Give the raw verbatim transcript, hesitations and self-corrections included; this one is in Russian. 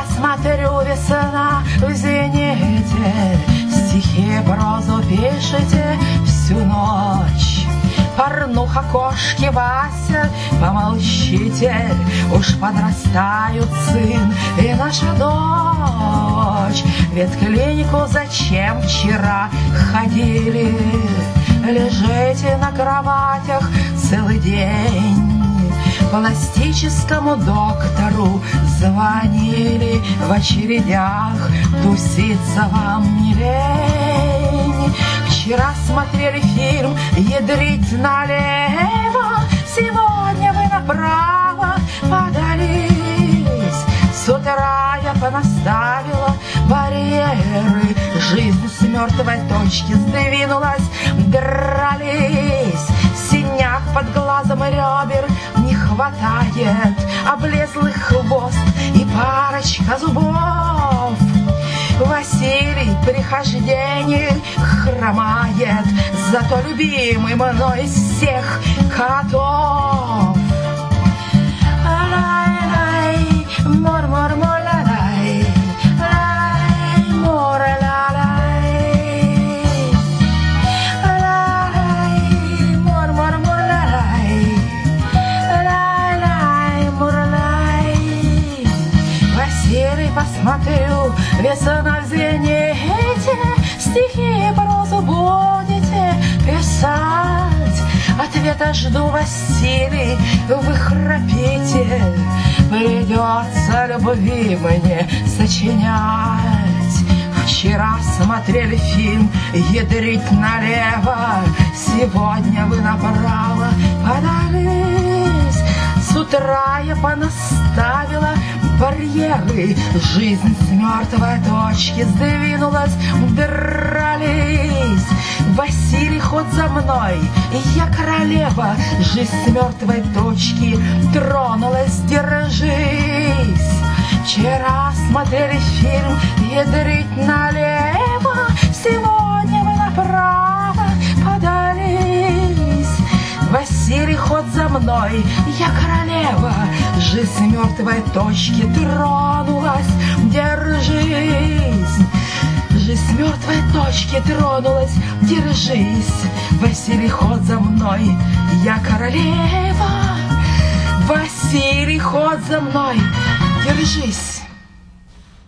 смотрю, весна в зените, стихи, прозу пишете всю ночь. Порнуха, кошки, Вася, помолчите, уж подрастают сын и наша дочь. Ветклинику зачем вчера ходили? Лежите на кроватях целый день. Пластическому доктору звонили, в очередях туситься вам не лень. Вчера смотрели фильм «Ядрить налево», сегодня вы направо подались. С утра я понаставила барьеры, жизнь с мертвой точки сдвинулась, дрались. Синяк под глазом и ребер не хватает, облезлый хвост и парочка зубов. Василий при хождении хромает, зато любимый мной из всех котов. Лай-лай, мур-мур-мур-ла-лай, лай-мур-ла-лай, лай, мур-мур-мур-ла-лай, лай-лай-мур-лай. Василий, посмотрю, весна в зените, стихи и прозу будете писать. Ответа жду, Василий, вы храпите, придется любви мне сочинять. Вчера смотрели фильм «Ядрить налево», сегодня вы направо подались. С утра я понаставила барьеры, жизнь с мертвой точки сдвинулась, дрались. Василий, ход за мной, я королева, жизнь с мертвой точки тронулась, держись. Вчера смотрели фильм «Ядрить налево», сегодня мы направо подались. Василий, ход за мной, я королева, жизнь с мертвой точки тронулась, держись. Жизнь с мертвой точки тронулась, держись. Василий, ход за мной, я королева. Василий, ход за мной, держись.